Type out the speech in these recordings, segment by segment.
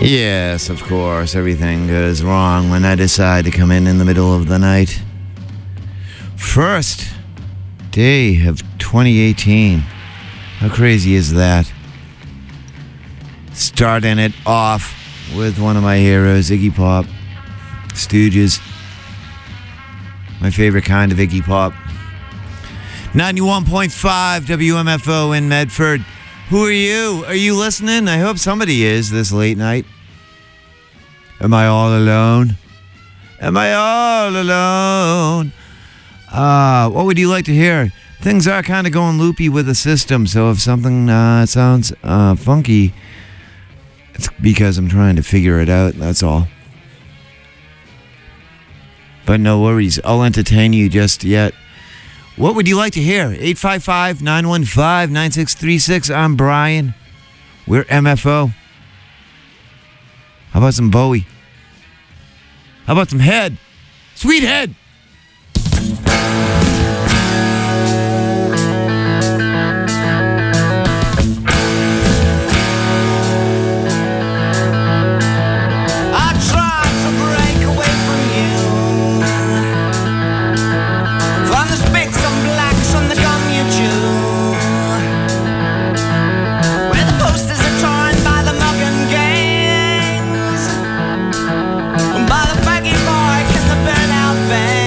Yes, of course, everything goes wrong when I decide to come in the middle of the night. First day of 2018. How crazy is that? Starting it off with one of my heroes, Iggy Pop. Stooges. My favorite kind of Iggy Pop. 91.5 WMFO in Medford. Who are you? Are you listening? I hope somebody is this late night. Am I all alone? Am I all alone? What would you like to hear? Things are kind of going loopy with the system, so if something sounds funky, it's because I'm trying to figure it out, that's all. But no worries, I'll entertain you just yet. What would you like to hear? 855-915-9636. I'm Brian. We're MFO. How about some Bowie? How about some Head? Sweet Head! By the baggy bike and the burnout van.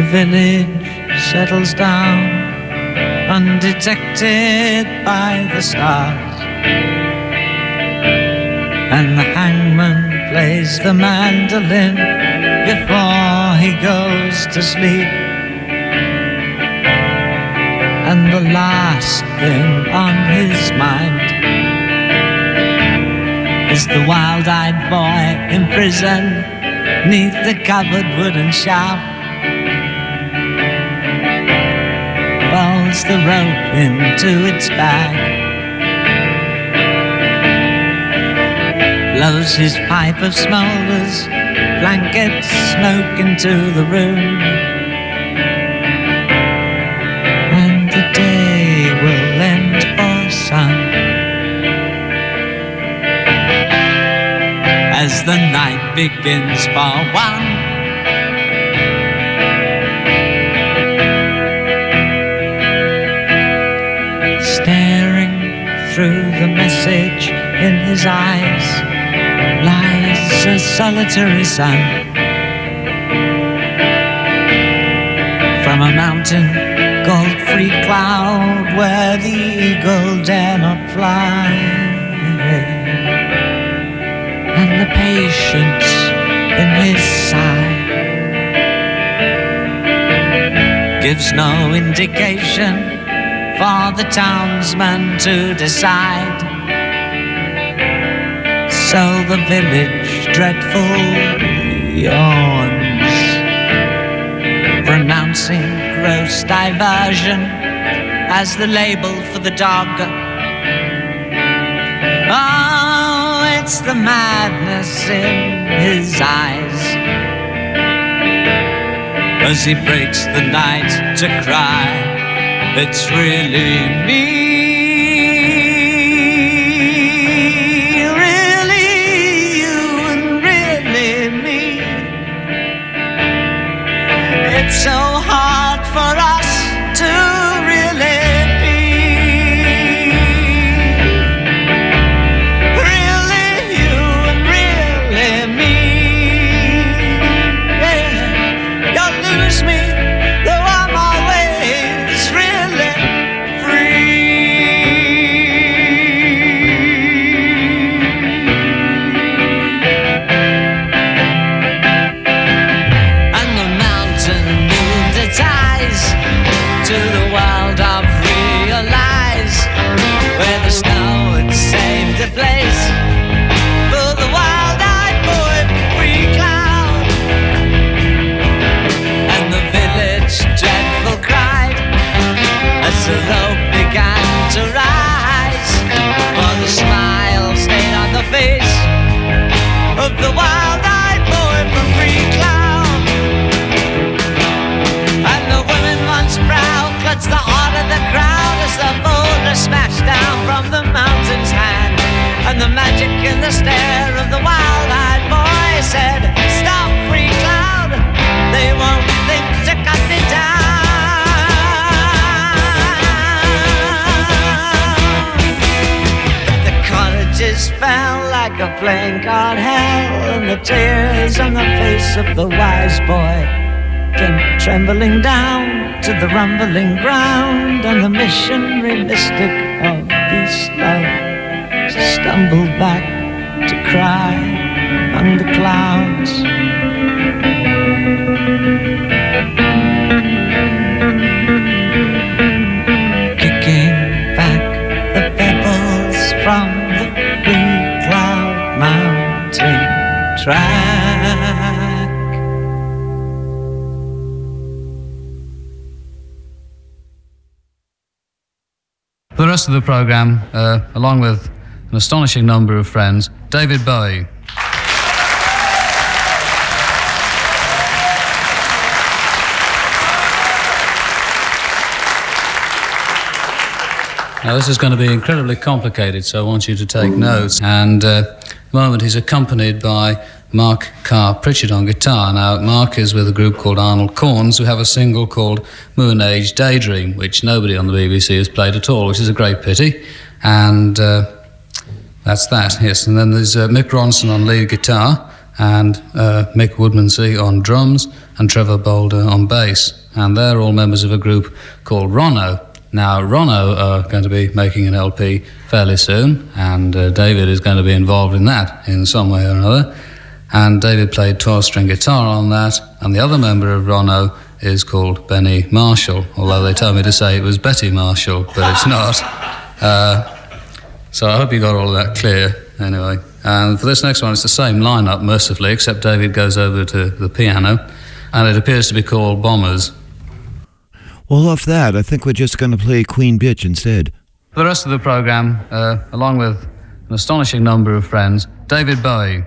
village settles down, undetected by the stars, and the hangman plays the mandolin before he goes to sleep. And the last thing on his mind is the wild-eyed boy in prison 'neath the covered wooden shelf. Folds the rope into its bag, blows his pipe of smoulders, blankets smoke into the room, and the day will end for some as the night begins for one. Staring through the message in his eyes lies a solitary sun. From a mountain called Free Cloud, where the eagle dare not fly, and the patience in his sigh gives no indication for the townsman to decide. So the village dreadful yawns, pronouncing gross diversion as the label for the dog. Oh, it's the madness in his eyes as he breaks the night to cry. It's really me, really you and really me. It's so hard for us to really be. Really you and really me. Yeah, you'll lose me, though I'm always really to the world of realize, where the snow had saved a place for the wild-eyed boy Free Cloud. And the village dreadful cried as the rope began to rise, for the smile stayed on the face of the wild-eyed boy from Free Cloud. And the women once proud clutched the heart of the crowd as the boulder smashed down from the mountain's hand. And the magic in the stare of the wild-eyed boy said, "Stop, Free Cloud, they won't think to cut me down." But the cottages fell like a playing card hell, and the tears on the face of the wise boy came trembling down to the rumbling ground, and the missionary mystic of peace love stumbled back to cry among the clouds. Kicking back the pebbles from the Free Cloud mountain track. For the rest of the programme, along with an astonishing number of friends, David Bowie. Now this is going to be incredibly complicated, so I want you to take notes. And at the moment he's accompanied by Mark Carr Pritchard on guitar. Now Mark is with a group called Arnold Corns, who have a single called Moon Age Daydream, which nobody on the BBC has played at all, which is a great pity. And that's that, yes. And then there's Mick Ronson on lead guitar, and Mick Woodmansey on drums, and Trevor Boulder on bass. And they're all members of a group called Rono. Now, Rono are going to be making an LP fairly soon, and David is going to be involved in that in some way or another. And David played 12-string guitar on that, and the other member of Rono is called Benny Marshall, although they told me to say it was Betty Marshall, but it's not. So I hope you got all of that clear, anyway. And for this next one, it's the same lineup, mercifully, except David goes over to the piano, and it appears to be called Bombers. Well, off that, I think we're just going to play Queen Bitch instead. For the rest of the programme, along with an astonishing number of friends, David Bowie.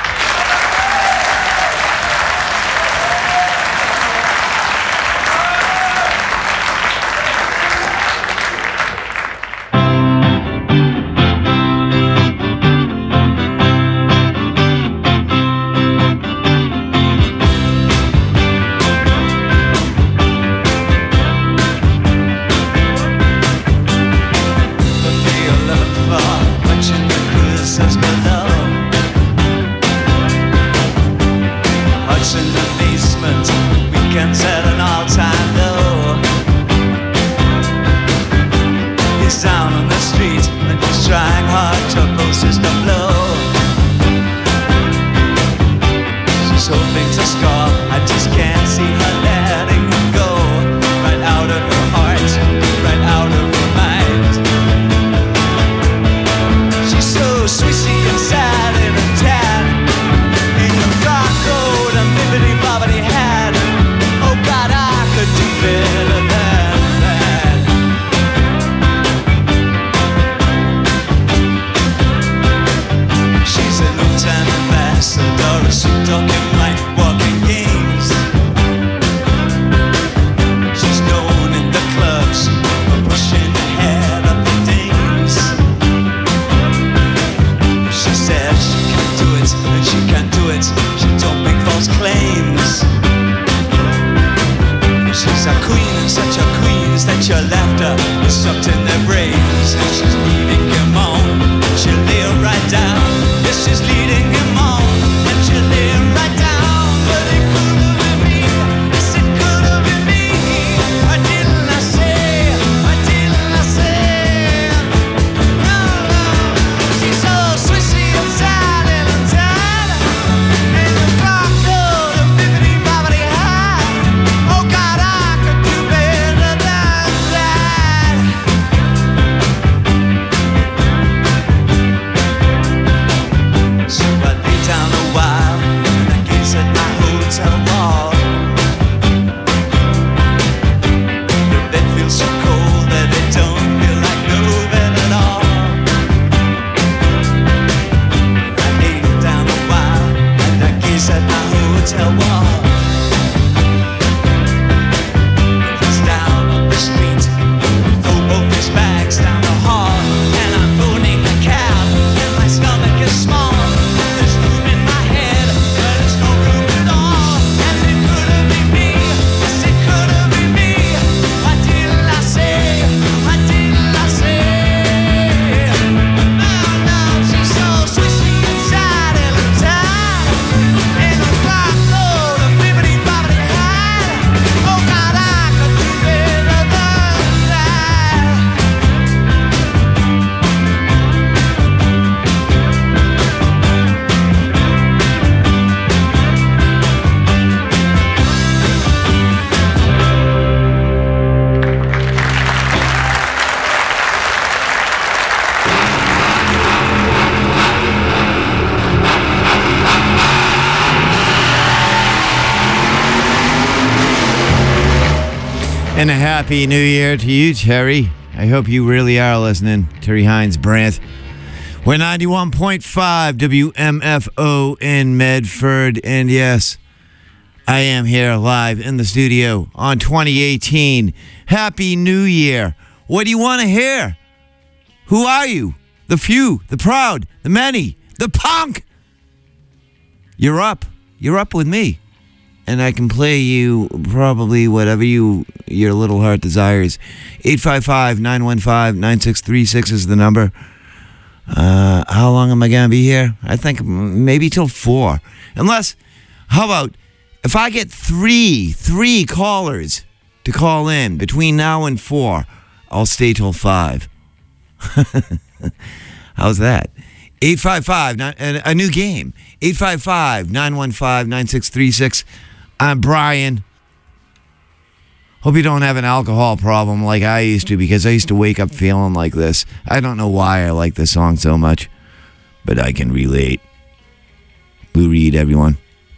And a happy new year to you, Terry. I hope you really are listening. Terry Hines Brandt. We're 91.5 WMFO in Medford. And yes, I am here live in the studio on 2018. Happy New Year. What do you want to hear? Who are you? The few, the proud, the many, the punk. You're up. You're up with me. And I can play you probably whatever your little heart desires. 855-915-9636 is the number. How long am I going to be here? I think maybe till 4. Unless, how about If I get three callers to call in between now and 4, I'll stay till 5. How's that? 855, a new game. 855-915-9636. I'm Brian. Hope you don't have an alcohol problem like I used to, because I used to wake up feeling like this. I don't know why I like this song so much, but I can relate. Lou Reed, everyone.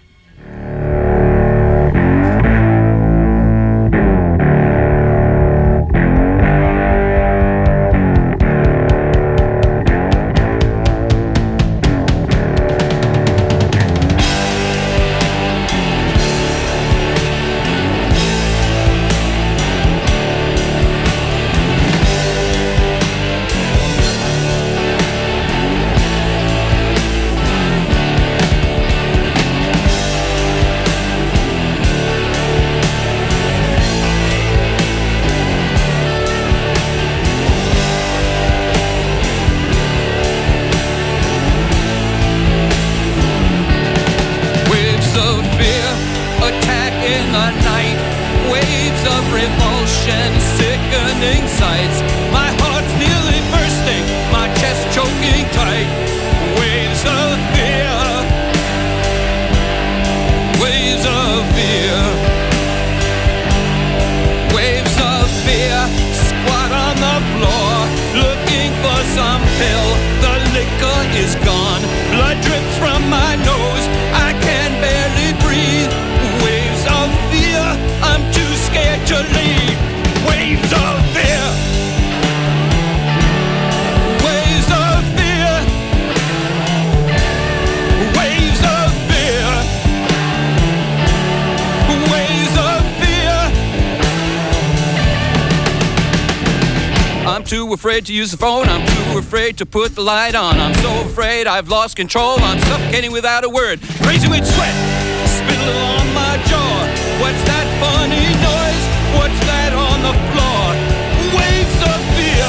Afraid to use the phone, I'm too afraid to put the light on. I'm so afraid I've lost control, I'm suffocating without a word, crazy with sweat, spittle on my jaw. What's that funny noise? What's that on the floor? Waves of fear,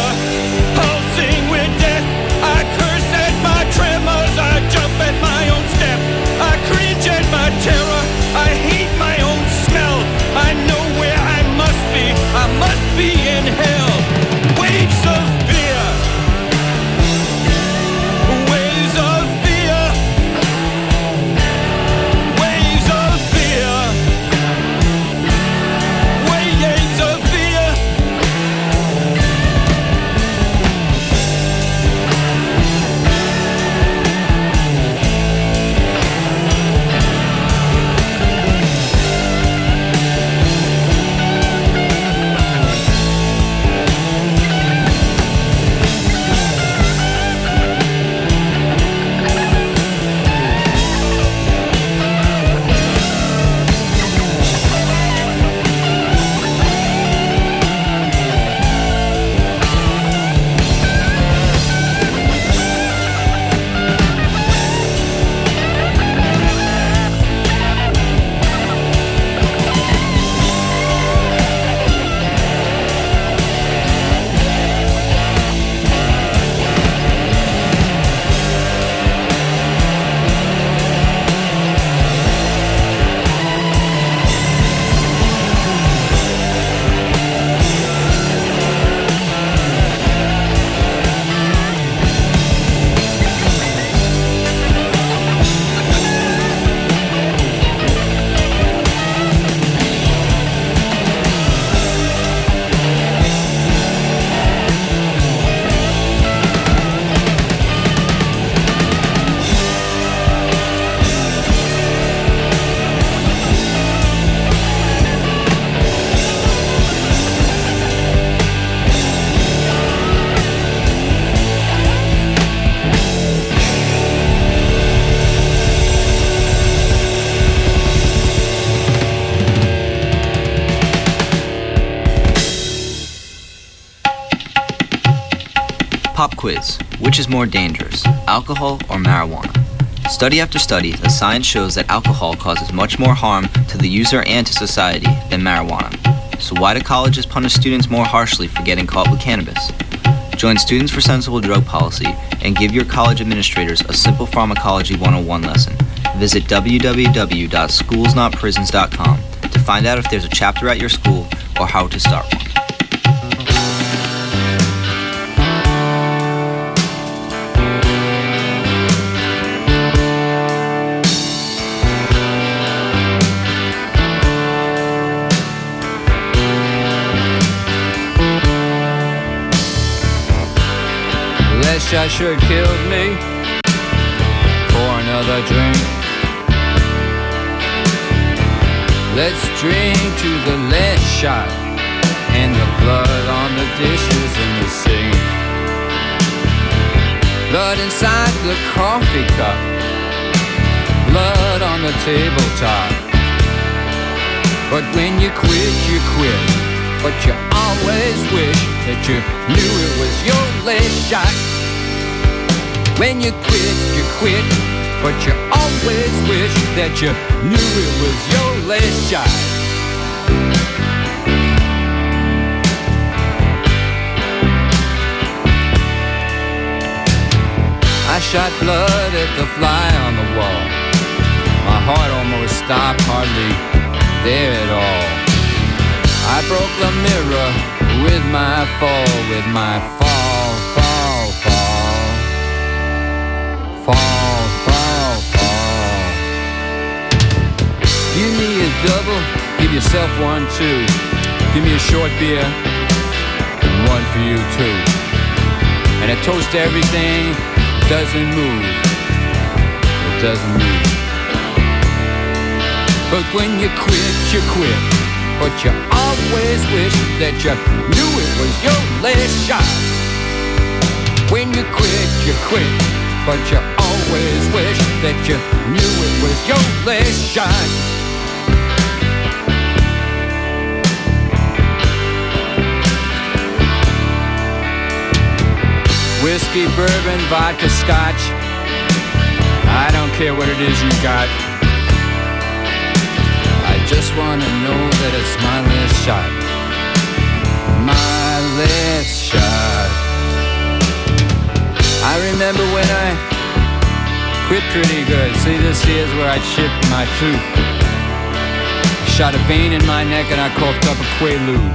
pulsing with death. I curse at my tremors, I jump at my own step. I cringe at my terror, I hate my own smell. I know where I must be in hell. Waves of fear, waves of fear, waves of fear, waves of fear. Pop quiz. Which is more dangerous, alcohol or marijuana? Study after study, the science shows that alcohol causes much more harm to the user and to society than marijuana. So why do colleges punish students more harshly for getting caught with cannabis? Join Students for Sensible Drug Policy and give your college administrators a simple pharmacology 101 lesson. visit www.schoolsnotprisons.com to find out if there's a chapter at your school or how to start one. That shot sure killed me. For another drink. Let's drink to the last shot and the blood on the dishes in the sink. Blood inside the coffee cup. Blood on the tabletop. But when you quit, you quit. But you always wish that you knew it was your last shot. When you quit, but you always wish that you knew it was your last shot. I shot blood at the fly on the wall. My heart almost stopped, hardly there at all. I broke the mirror with my fall, with my fall, fall, fall. Fall, fall, fall. Give me a double, give yourself one too. Give me a short beer, and one for you too. And a toast to everything that doesn't move. It doesn't move. But when you quit, you quit. But you always wish that you knew it was your last shot. When you quit, you quit. But you always wish that you knew it was your last shot. Whiskey, bourbon, vodka, scotch. I don't care what it is you got. I just wanna know that it's my last shot. My last shot. I remember when I quit pretty good. See, this here's where I chipped my tooth. I shot a vein in my neck and I coughed up a Quaalude.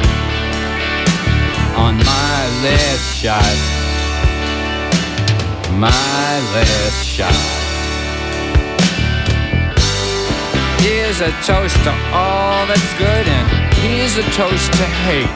On my last shot. My last shot. Here's a toast to all that's good, and here's a toast to hate.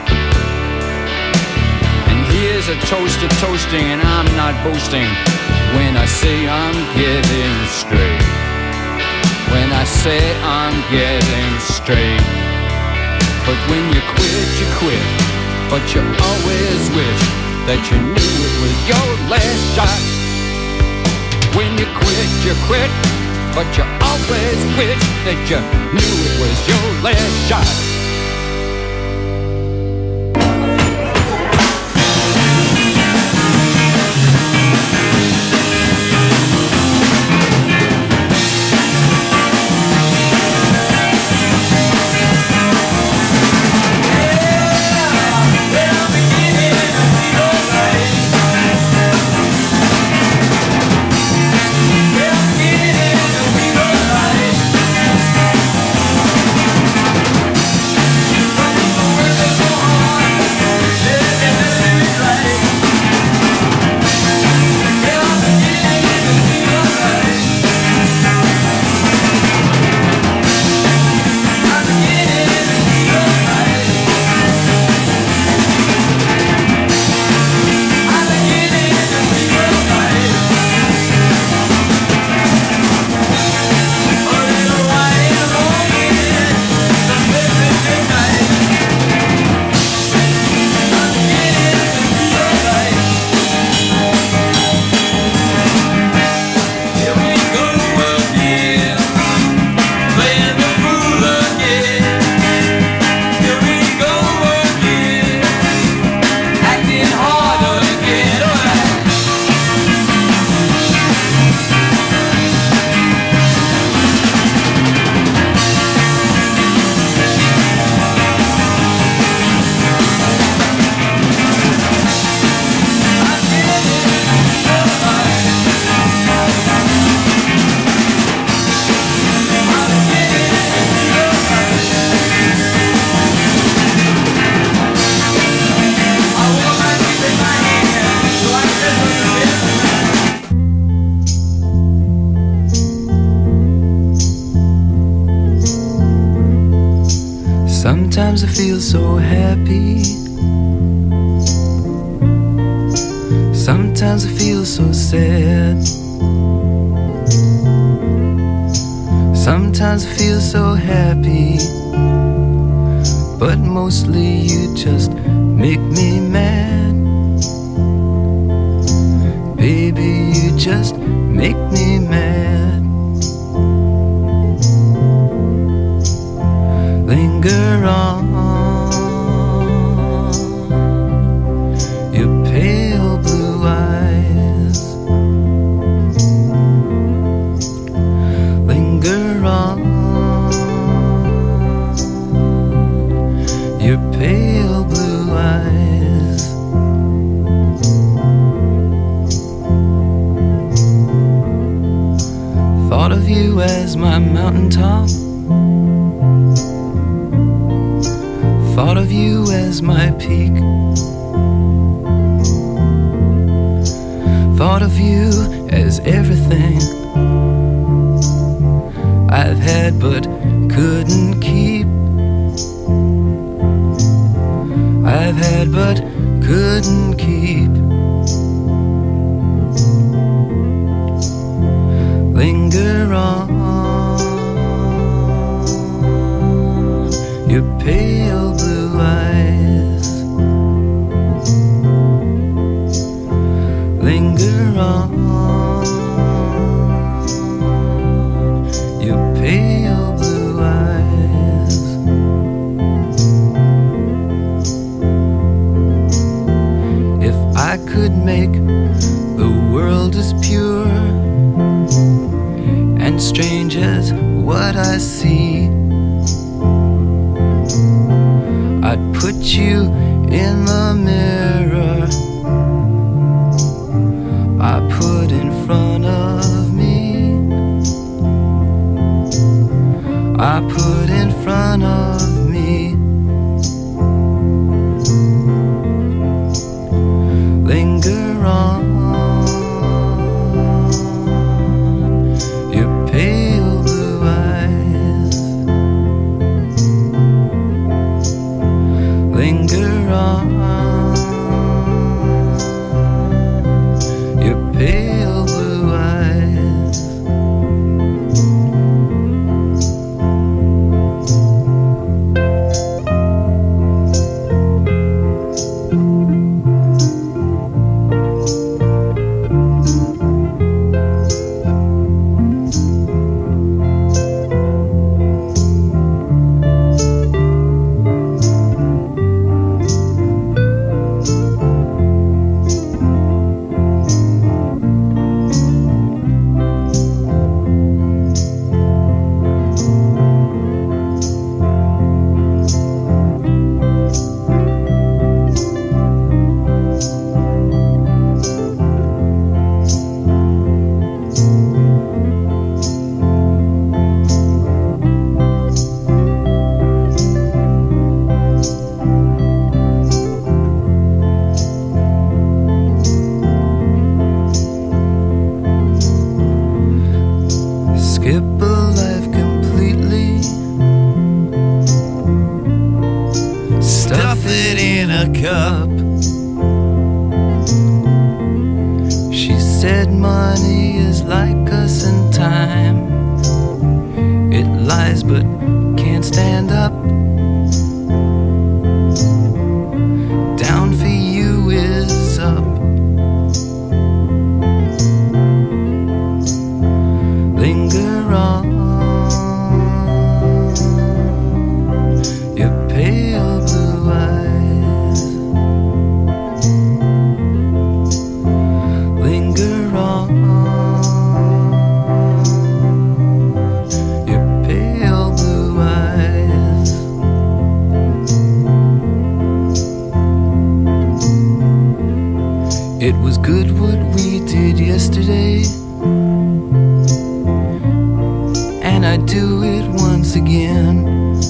Here's a toast to toasting, and I'm not boasting when I say I'm getting straight. When I say I'm getting straight. But when you quit, you quit. But you always wish that you knew it was your last shot. When you quit. But you always wish that you knew it was your last shot. Sometimes I feel so happy. Sometimes I feel so sad. Sometimes I feel so happy, but mostly you just make me mad. Baby, you just make me mad. Linger on, your pale blue eyes. Linger on, your pale blue eyes. Thought of you as my mountaintop. Thought of you as my peak. Thought of you as everything I've had but couldn't keep. I've had but couldn't keep. Linger on, your pale blue eyes. Linger on, your pale blue eyes. If I could make the world as pure and strange as what I see, I'd put you in the mirror I put in front of me. I put in front of me. Linger on, your pale blue eyes. Linger on, your pale blue eyes. Skip a life completely, stuff it in a cup. She said money is like us in time. It lies but can't stand up. Down for you is up. Linger on, your pale blue eyes. Linger on, your pale blue eyes. It was good what we did yesterday, and I'd do it once again.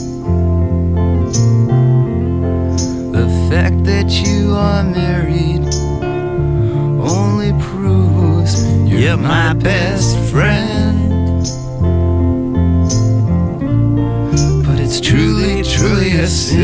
The fact that you are married only proves you're my best friend. But it's truly, truly a sin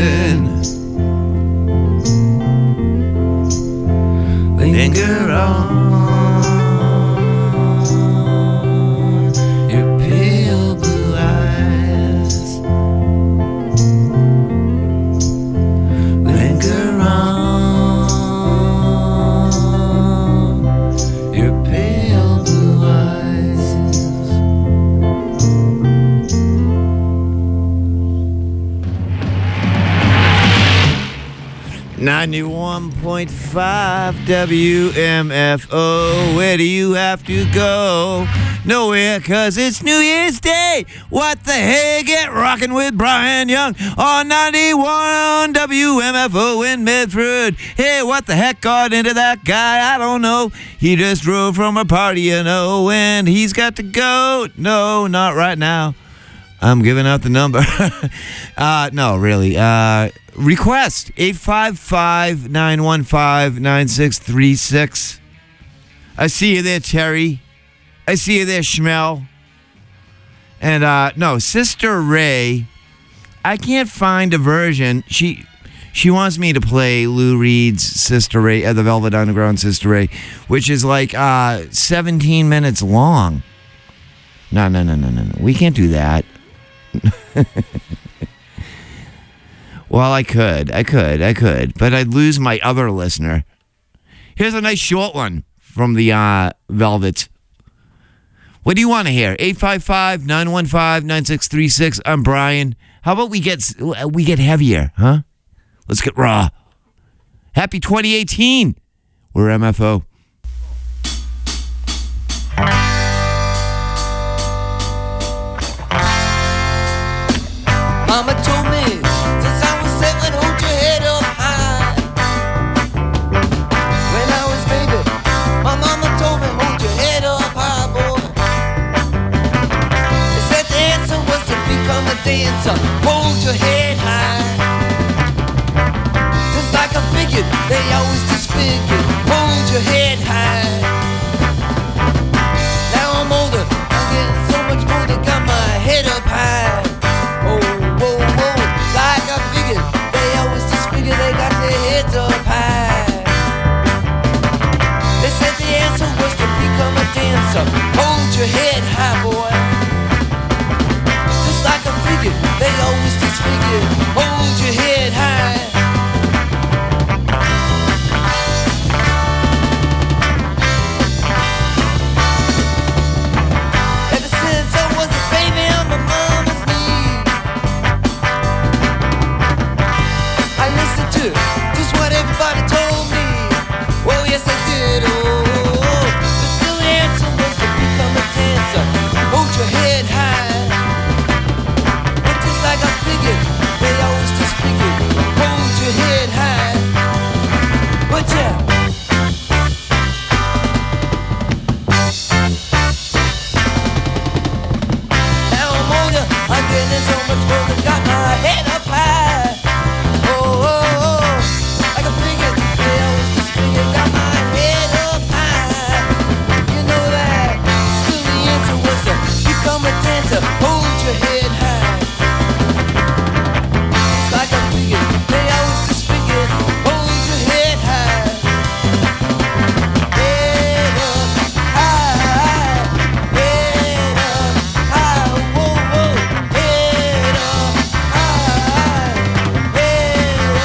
91.5 WMFO. Where do you have to go? Nowhere, 'cause it's New Year's Day. What the hey? Get rocking with Brian Young on 91 WMFO in Medford. Hey, what the heck got into that guy? I don't know. He just drove from a party, you know, and he's got to go. No, not right now. I'm giving out the number. No, really. Request 855-915-9636. I see you there, Terry. I see you there, Schmel. And no, Sister Ray. I can't find a version. She wants me to play Lou Reed's Sister Ray, the Velvet Underground Sister Ray, which is like 17 minutes long. No. We can't do that. Well, I could, but I'd lose my other listener. Here's a nice short one from the Velvet. What do you want to hear? 855-915-9636. I'm Brian. How about we get heavier, huh? Let's get raw. Happy 2018. We're MFO. Mama told me since I was 7, hold your head up high. When I was baby, my mama told me hold your head up high, boy. They said the answer was to become a dancer. Hold your head high. Just like I figured, they always disfigured. Hold your head high. Now I'm older, I'm getting so much older, got my head up high. They got their heads up high. They said the answer was to become a dancer. Hold your head high, boy. Just like I figured, they always disfigured. Hold your head high. Ever since I was a baby on my mama's knee, I listened to just what everybody told me. Oh, yes, I did. Oh, but still the answer was to become a dancer. Hold your head high. But just like I figured, they always disfigured. Hold your head high. But yeah. Now I'm older, I'm getting so much older, got my head up high. Like a figure, they always disfigured, got my head up high. You know that, still the answer was to become a dancer. Hold your head high. It's like a figure, they always disfigured. Hold your head high. Head up high. Head up high. Whoa, whoa. Head up high. Head up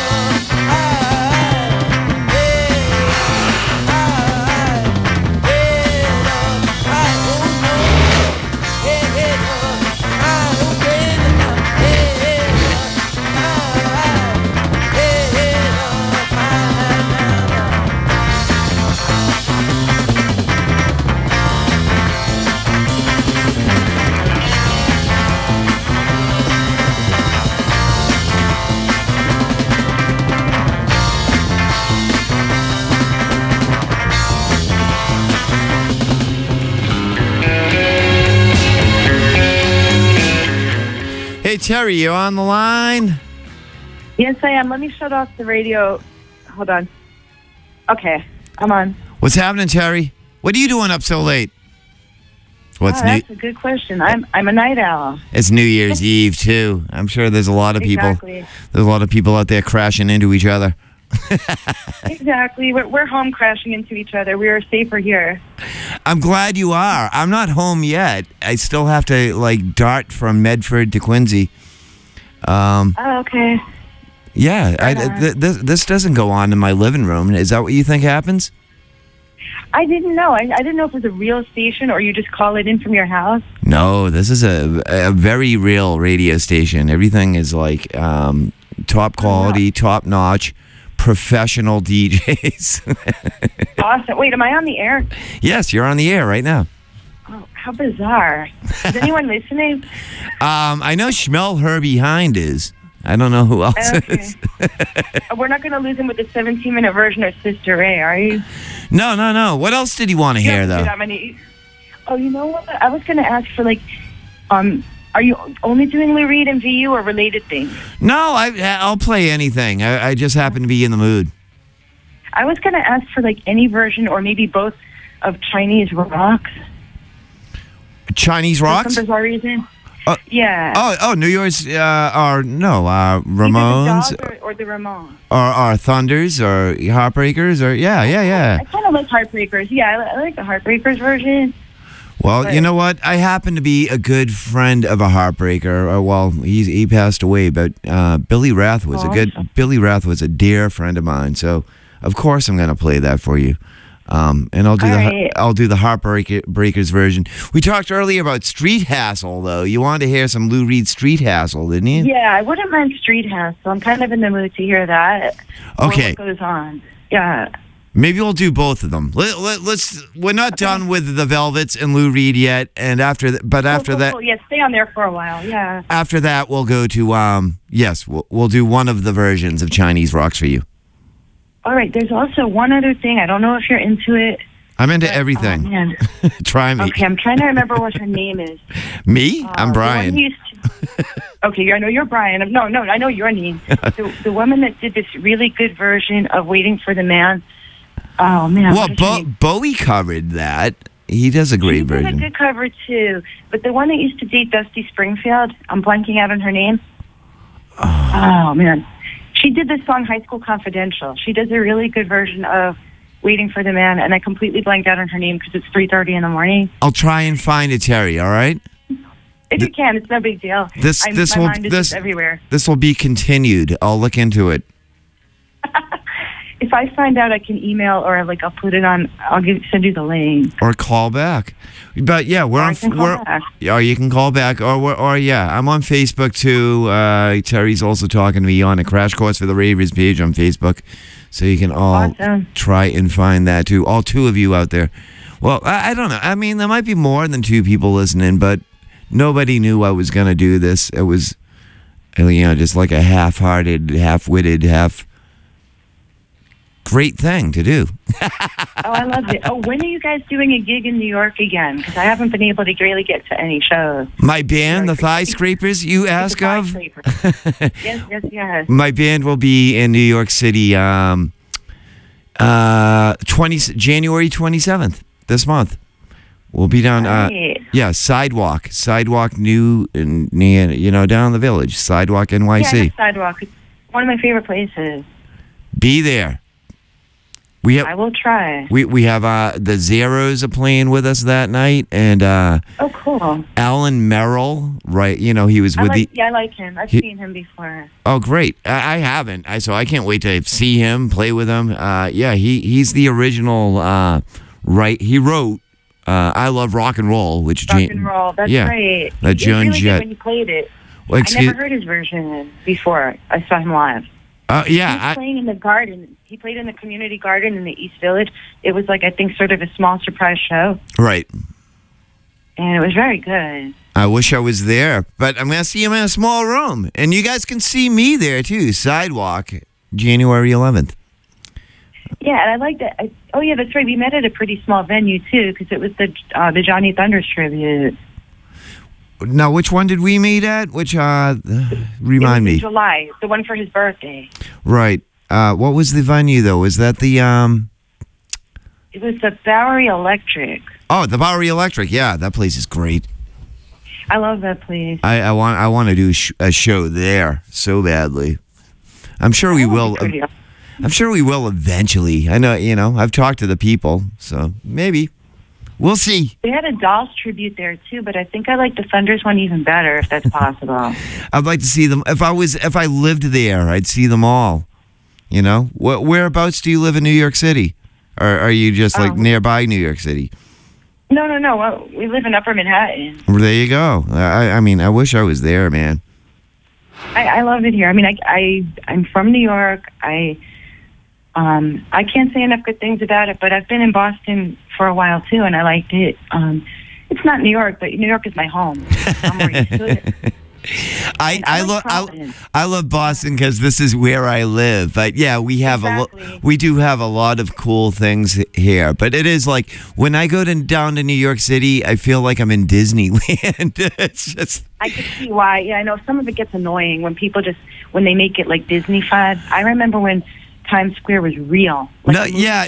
Hey, Terry, you on the line? Yes, I am. Let me shut off the radio. Hold on. Okay, I'm on. What's happening, Terry? What are you doing up so late? What's new? That's a good question. I'm a night owl. It's New Year's Eve too. I'm sure there's a lot of people. Exactly. There's a lot of people out there crashing into each other. Exactly. We're home crashing into each other. We are safer here. I'm glad you are. I'm not home yet. I still have to dart from Medford to Quincy. Oh, okay. Yeah, this doesn't go on in my living room. Is that what you think happens? I didn't know. I didn't know if it was a real station or you just call it in from your house. No, this is a very real radio station. Everything is top quality, top notch, professional DJs. Awesome. Wait, am I on the air? Yes, you're on the air right now. Oh, how bizarre. Is anyone listening? I know Schmel her behind is. I don't know who else Okay. is. We're not going to lose him with the 17-minute version of Sister Ray, are you? No. What else did he want to You hear, don't do though? that many- Oh, you know what? I was going to ask for, like, are you only doing Lou Reed and VU or related things? No, I'll play anything. I just happen to be in the mood. I was going to ask for, like, any version or maybe both of Chinese rocks. Chinese For rocks? some bizarre reason. Yeah. New Year's, Either Ramones, the Dogs or the Ramones. or Thunders, or Heartbreakers, or yeah. I kind of like Heartbreakers. Yeah, I like the Heartbreakers version. Well, you know what? I happen to be a good friend of a Heartbreaker. Well, he passed away, but Billy Rath was Awesome. Billy Rath was a dear friend of mine. So, of course, I'm going to play that for you. And I'll do the Heartbreakers version. We talked earlier about Street Hassle, though. You wanted to hear some Lou Reed Street Hassle, didn't you? Yeah, I wouldn't mind Street Hassle. I'm kind of in the mood to hear that. Okay. What goes on? Yeah. Maybe we'll do both of them. We're not done with the Velvets and Lou Reed yet, and after that, Cool. Yeah, stay on there for a while. Yeah. after that, we'll go to we'll do one of the versions of Chinese rocks for you. All right. There's also one other thing. I don't know if you're into it. I'm into Oh, everything. man. Try me. Okay, I'm trying to remember what her name is. Me? I'm The one Brian. who used to- okay, I know you're Brian. No, I know your name. The woman that did this really good version of Waiting for the Man. Oh, man. Well, what is her name? Bowie covered that. He does a great She did a version. good cover, too. But the one that used to date Dusty Springfield, I'm blanking out on her name. Oh, man. She did this song, High School Confidential. She does a really good version of Waiting for the Man, and I completely blanked out on her name because it's 3:30 in the morning. I'll try and find it, Terry. All right. If you can, it's no big deal. My mind is just everywhere. This will be continued. I'll look into it. If I find out, I can email or I'll put it on. Send you the link. Or call back. But yeah, we're Or I on. can call back. Or you can call back. Or yeah, I'm on Facebook too. Terry's also talking to me on a Crash Course for the Ravers page on Facebook, so you can all Awesome. try and find that too. All two of you out there. Well, I don't know. I mean, there might be more than two people listening, but nobody knew I was gonna do this. It was, just like a half-hearted, half-witted, great thing to do. Oh, I love it. Oh, when are you guys doing a gig in New York again? Because I haven't been able to really get to any shows. My band, the Thigh Scrapers, you ask The of? Skyscraper. Yes. My band will be in New York City January 27th this month. We'll be down Right. Sidewalk new down the village, Sidewalk Yeah, I NYC. know Sidewalk. It's one of my favorite places. Be there. We I have will try. we have the Zeros are playing with us that night, and Oh, cool. Alan Merrill, right, he was with I like him. I've he- seen him before. Oh, great. I haven't. So I can't wait to see him, play with him. He's the original, he wrote I Love Rock and Roll, which Rock and roll. That's great. That It was Joan really Jett. good when you played it. Well, I never heard his version before. I saw him live. He was playing in the garden. He played in the community garden in the East Village. It was I think, sort of a small surprise show. Right. And it was very good. I wish I was there, but I'm going to see him in a small room. And you guys can see me there, too. Sidewalk, January 11th. Yeah, and I like that. Oh, yeah, that's right. We met at a pretty small venue, too, because it was the Johnny Thunders tribute. Now, which one did we meet at? Which, remind It was me. in July, the one for his birthday. Right. What was the venue, though? Was that the, It was the Bowery Electric. Oh, the Bowery Electric. Yeah, that place is great. I love that place. I want to do a show there so badly. I'm sure we will. I'm sure we will eventually. I know, I've talked to the people, so maybe. We'll see. They had a Dolls tribute there, too, but I think I like the Thunders one even better, if that's possible. I'd like to see them. If I lived there, I'd see them all. Whereabouts do you live in New York City? Or are you just nearby New York City? No. Well, we live in Upper Manhattan. Well, there you go. I mean, I wish I was there, man. I love it here. I mean, I'm from New York. I can't say enough good things about it, but I've been in Boston for a while too, and I liked it. It's not New York, but New York is my home. I'm more used to it. I love Boston because this is where I live. But yeah, we have we do have a lot of cool things here. But it is like when I go down to New York City, I feel like I'm in Disneyland. It's just. I can see why. Yeah, I know some of it gets annoying when people when they make it like Disney-fied. I remember when Times Square was real. Like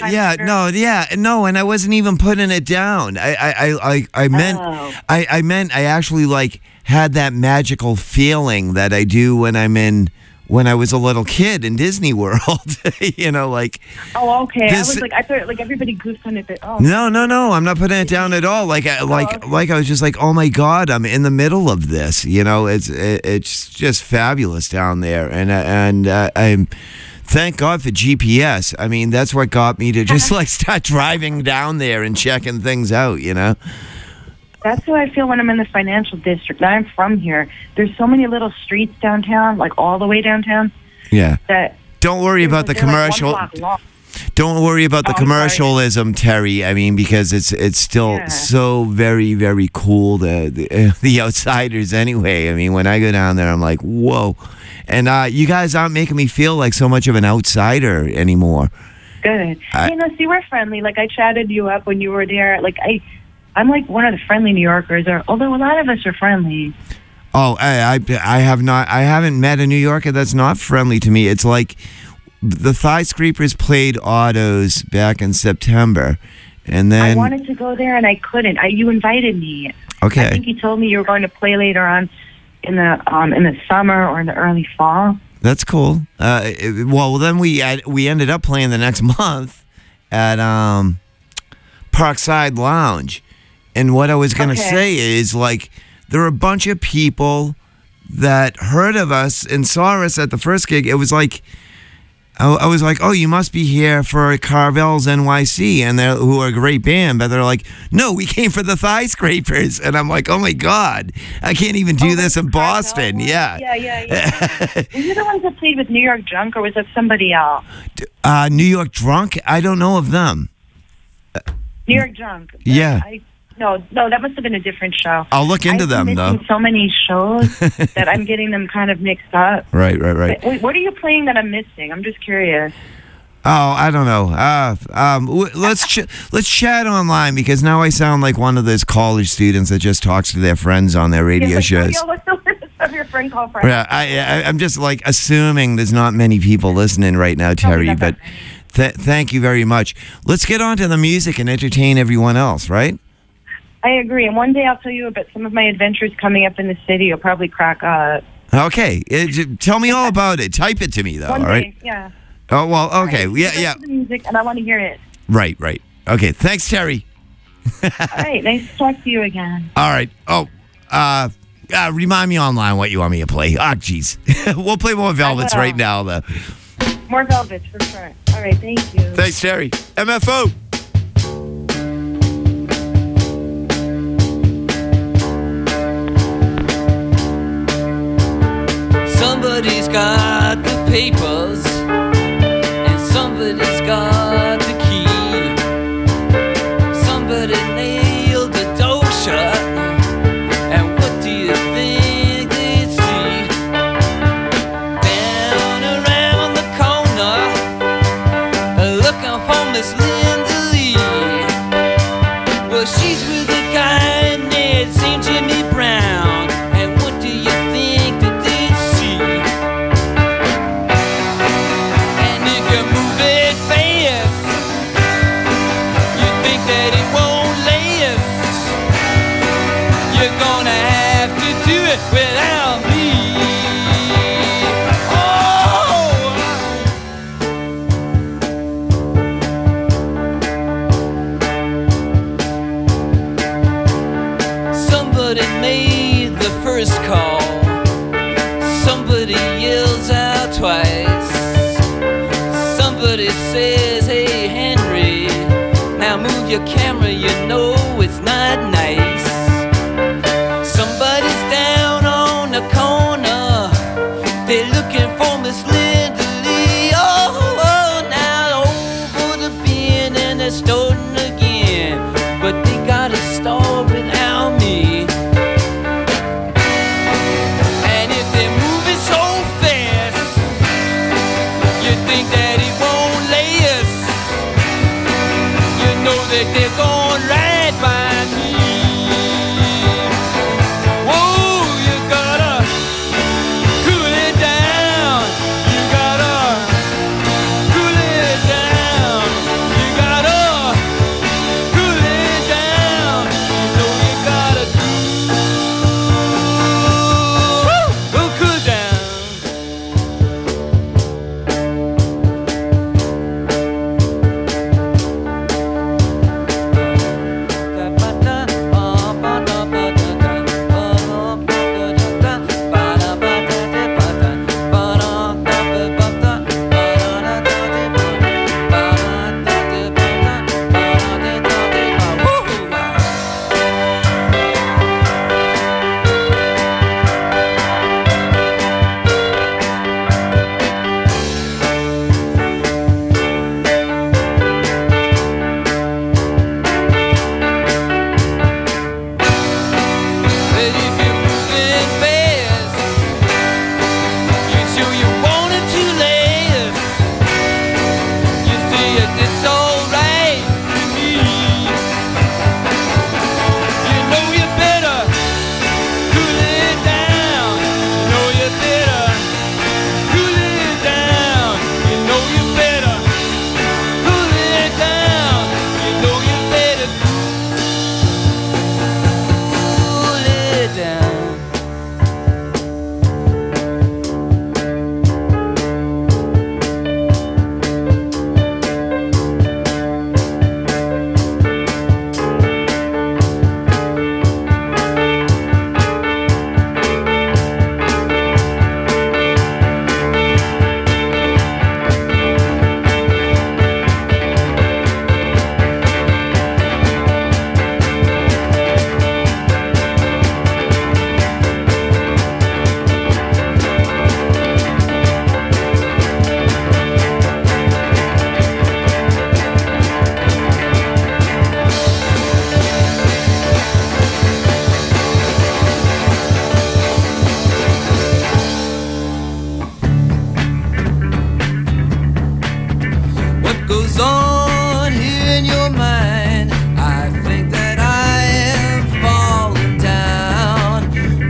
no, and I wasn't even putting it down. I meant I actually like had that magical feeling that I do when I was a little kid in Disney World. You know, like. Oh, okay. I thought like everybody goofed on it. But, No. I'm not putting it down at all. Like I was just like, oh my God, I'm in the middle of this. You know, it's just fabulous down there, and I'm. Thank God for GPS. I mean, that's what got me to just like start driving down there and checking things out, you know? That's how I feel when I'm in the financial district. I'm from here. There's so many little streets downtown, like all the way downtown. Yeah. That don't worry about the commercial. Don't worry about the commercialism, Terry. I mean, because it's still so very, very cool, the outsiders anyway. I mean, when I go down there, I'm like, whoa. And you guys aren't making me feel like so much of an outsider anymore. Good. See, we're friendly. Like, I chatted you up when you were there. Like, I'm like one of the friendly New Yorkers, although a lot of us are friendly. Oh, I haven't met a New Yorker that's not friendly to me. It's like the Thigh Scrapers played Autos back in September. And then I wanted to go there and I couldn't. You invited me. Okay. I think you told me you were going to play later on in the summer or in the early fall. That's cool. Well, then we ended up playing the next month at Parkside Lounge. And what I was going to say is, like, there were a bunch of people that heard of us and saw us at the first gig. It was like, I was like, oh, you must be here for Carvel's NYC, and who are a great band. But they're like, no, we came for the Thigh Scrapers. And I'm like, oh, my God, I can't even do this in Boston. Yeah. Were you the ones that played with New York Drunk, or was that somebody else? New York Drunk? I don't know of them. New York Drunk? Yeah. No, that must have been a different show. I'll look into them, though. So many shows that I'm getting them kind of mixed up. Right. Wait, what are you playing that I'm missing? I'm just curious. Oh, I don't know. Let's chat online, because now I sound like one of those college students that just talks to their friends on their radio shows. What's the list of your friend call friends? Yeah, I'm just like assuming there's not many people listening right now, Terry. But thank you very much. Let's get on to the music and entertain everyone else, right? I agree. And one day I'll tell you about some of my adventures coming up in the city. You'll probably crack up. Okay. Tell me all about it. Type it to me, though, one all right? Day, yeah. Oh, well, okay. Right. Yeah. The music, and I want to hear it. Right. Okay. Thanks, Terry. All right. Nice to talk to you again. All right. Oh, remind me online what you want me to play. Oh, jeez. We'll play more Velvets right now, though. More Velvets, for sure. All right. Thank you. Thanks, Terry. MFO. Somebody's got the papers, and somebody's got the key. Somebody nailed the door shut, and what do you think they see? Down around the corner, looking for Miss Linda Lee. Well, she's with a guy named St. Jimmy Brown, and what do you think that they see? And if you move it fast, you think that it won't last. You're gonna have to do it without me. Somebody made the first call. Somebody yells out twice. Somebody says, hey Henry, now move your camera, you know it's not nice. Somebody's down on the corner, they're looking for Miss Linda Lee. Oh, now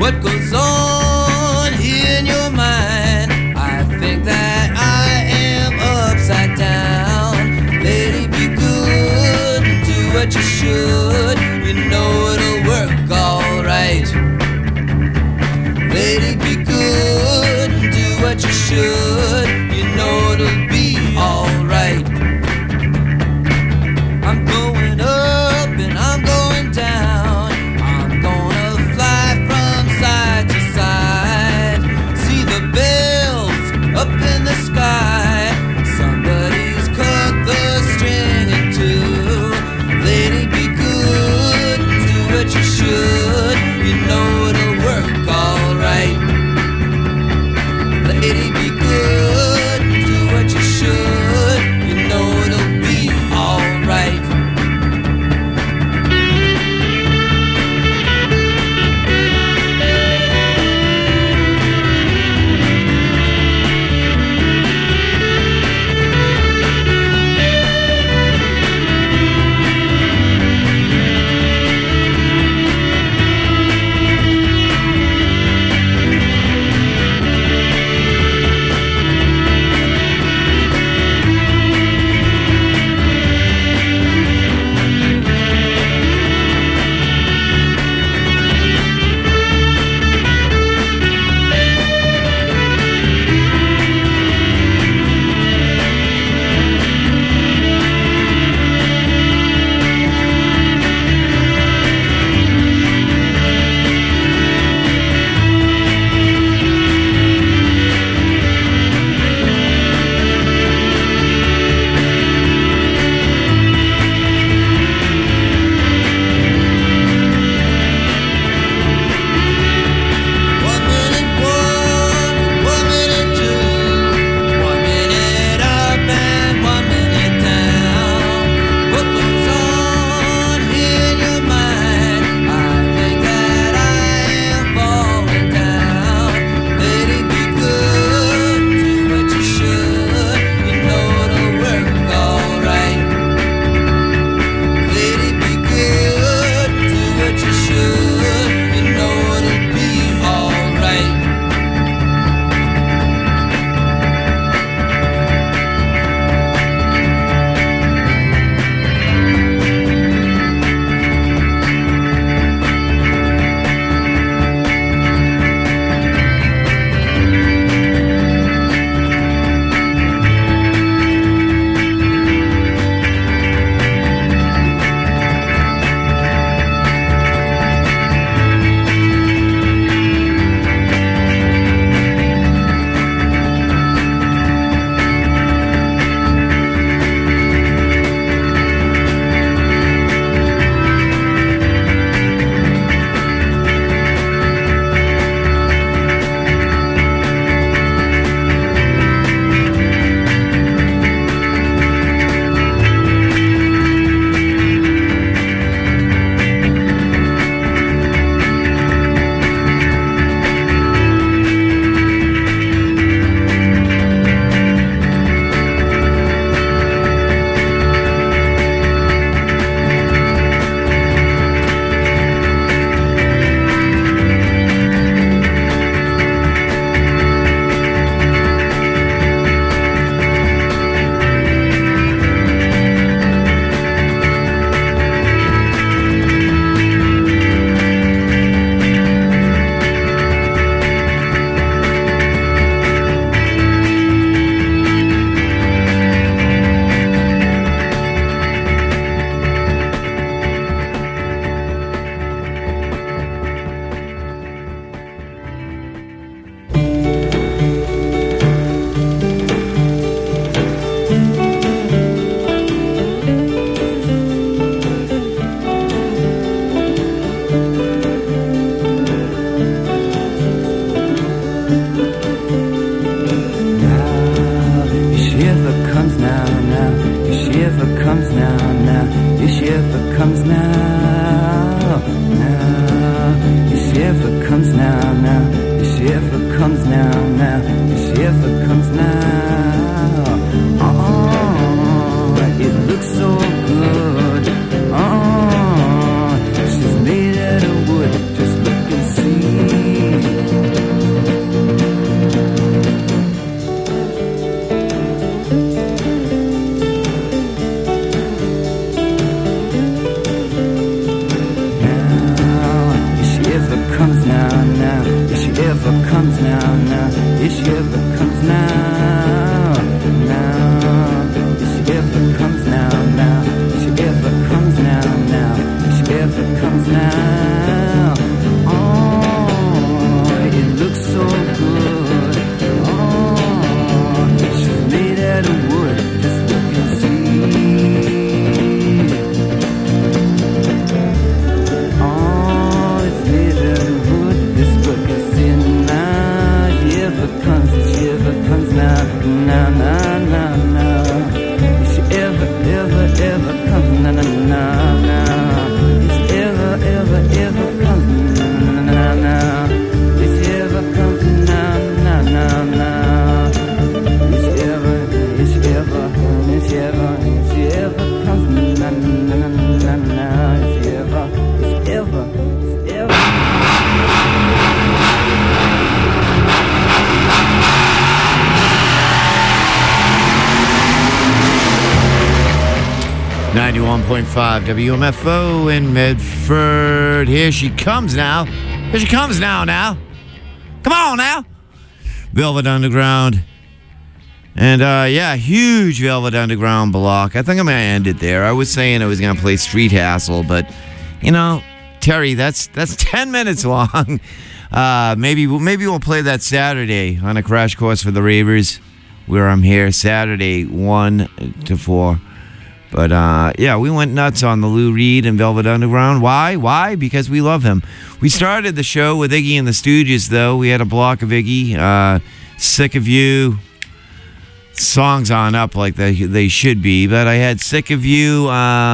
what goes on here in your mind. I think that I am upside down. Lady, be good and do what you should. You know it'll work alright. Lady, be good and do what you should. You know it'll be alright. I'm going up and I'm going down. I'm gonna fly from side to side. See the bells up in the sky. Somebody's cut the string in two. Lady, be good and do what you should. You know it'll work alright. Lady, be good and do what you should. You know it'll be alright. She's made out of wood, just look and see. comes now, now, if she ever comes now, now, if she ever comes now, now, if she ever comes now, now, if she ever comes now, oh, it looks so good, oh, she's made out of wood, as we can see. Na na na na, if she ever comes, na na na na, if she ever comes, na na na, if she ever comes, na na na na, if she ever comes, na na na na, if she ever. 91.5 WMFO in Medford. Here she comes now. Here she comes now. Come on now. Velvet Underground. And, yeah, huge Velvet Underground block. I think I'm going to end it there. I was saying I was going to play Street Hassle, but, you know, Terry, that's 10 minutes long. Maybe we'll play that Saturday on a Crash Course for the Ravers, where I'm here Saturday 1 to 4. But, yeah, we went nuts on the Lou Reed and Velvet Underground. Why? Because we love him. We started the show with Iggy and the Stooges, though. We had a block of Iggy. Sick of You. Songs on up like they should be. But I had Sick of You,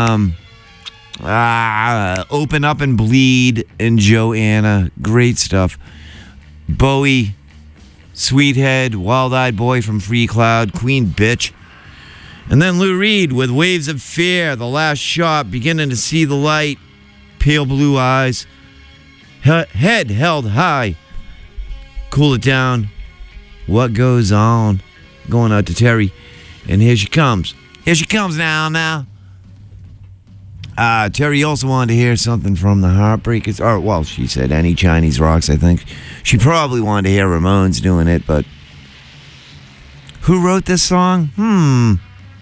Open Up and Bleed, and Joanna. Great stuff. Bowie, Sweethead, Wild-Eyed Boy from Free Cloud, Queen Bitch. And then Lou Reed with Waves of Fear, The Last Shot, Beginning to See the Light, Pale Blue Eyes, Head Held High, Cool It Down, What Goes On, going out to Terry. And here she comes. Here she comes now. Terry also wanted to hear something from the Heartbreakers. Or, well, she said any Chinese rocks, I think. She probably wanted to hear Ramones doing it, but who wrote this song?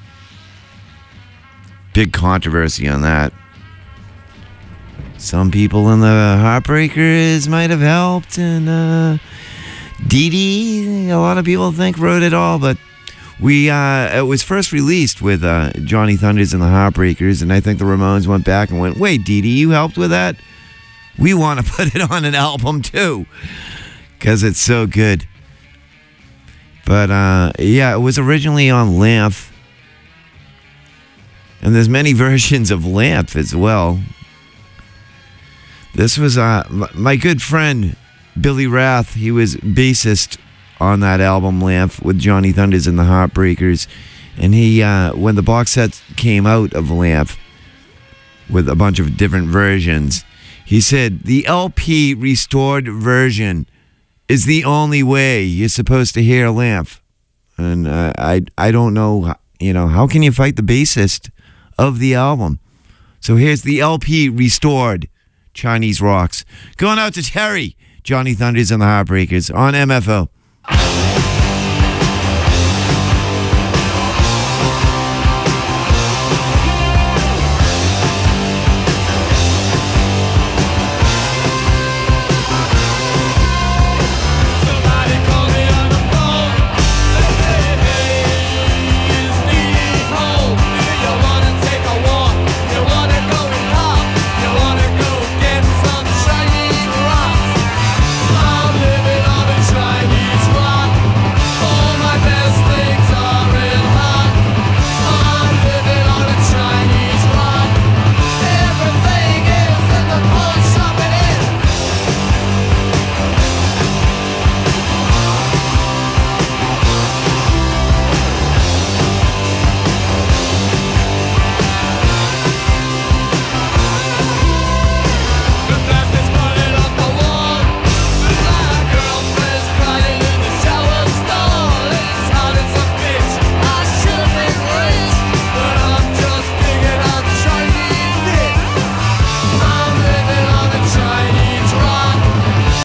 Big controversy on that. Some people in the Heartbreakers might have helped, and Dee Dee, a lot of people think wrote it all, but it was first released with Johnny Thunders and the Heartbreakers, and I think the Ramones went back and went, wait, Dee Dee, you helped with that? We want to put it on an album too, because it's so good. But yeah, it was originally on Lamp. And there's many versions of Lamp as well. This was my good friend, Billy Rath. He was bassist on that album, Lamp, with Johnny Thunders and the Heartbreakers. And he, when the box set came out of Lamp, with a bunch of different versions, he said, the LP restored version is the only way you're supposed to hear Lamp. And I don't know, how can you fight the bassist of the album? So here's the LP restored Chinese Rocks. Going out to Terry, Johnny Thunders and the Heartbreakers on MFO.